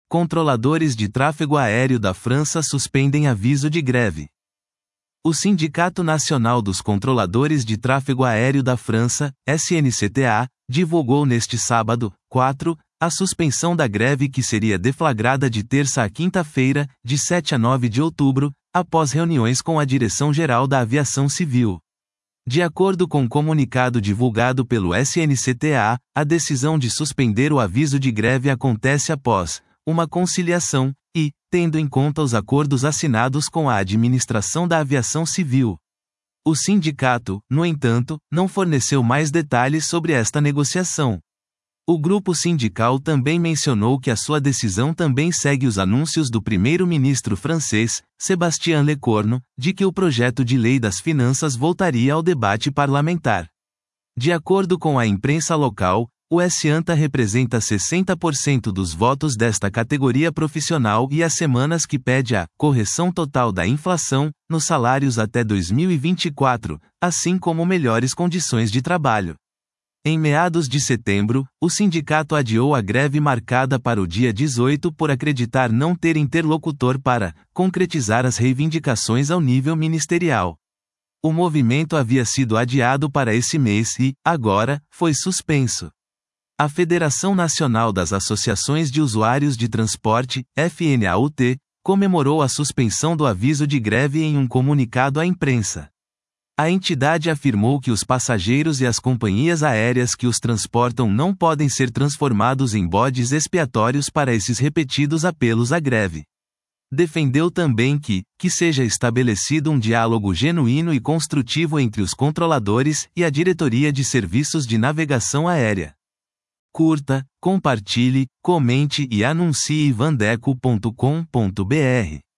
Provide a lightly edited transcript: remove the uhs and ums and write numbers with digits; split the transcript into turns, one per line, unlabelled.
Controladores de tráfego aéreo da França suspendem aviso de greve. O Sindicato Nacional dos Controladores de Tráfego Aéreo da França, SNCTA, divulgou neste sábado, 4, a suspensão da greve que seria deflagrada de terça a quinta-feira, de 7 a 9 de outubro, após reuniões com a Direção-Geral da Aviação Civil. De acordo com o comunicado divulgado pelo SNCTA, a decisão de suspender o aviso de greve acontece após uma conciliação e, tendo em conta os acordos assinados com a Administração da Aviação Civil. O sindicato, no entanto, não forneceu mais detalhes sobre esta negociação. O grupo sindical também mencionou que a sua decisão também segue os anúncios do primeiro-ministro francês, Sébastien Lecornu, de que o projeto de lei das finanças voltaria ao debate parlamentar. De acordo com a imprensa local, o SANTA representa 60% dos votos desta categoria profissional e há semanas que pede a correção total da inflação nos salários até 2024, assim como melhores condições de trabalho. Em meados de setembro, o sindicato adiou a greve marcada para o dia 18 por acreditar não ter interlocutor para concretizar as reivindicações ao nível ministerial. O movimento havia sido adiado para esse mês e, agora, foi suspenso. A Federação Nacional das Associações de Usuários de Transporte, FNAUT, comemorou a suspensão do aviso de greve em um comunicado à imprensa. A entidade afirmou que os passageiros e as companhias aéreas que os transportam não podem ser transformados em bodes expiatórios para esses repetidos apelos à greve. Defendeu também que seja estabelecido um diálogo genuíno e construtivo entre os controladores e a Diretoria de Serviços de Navegação Aérea. Curta, compartilhe, comente e anuncie vandeco.com.br.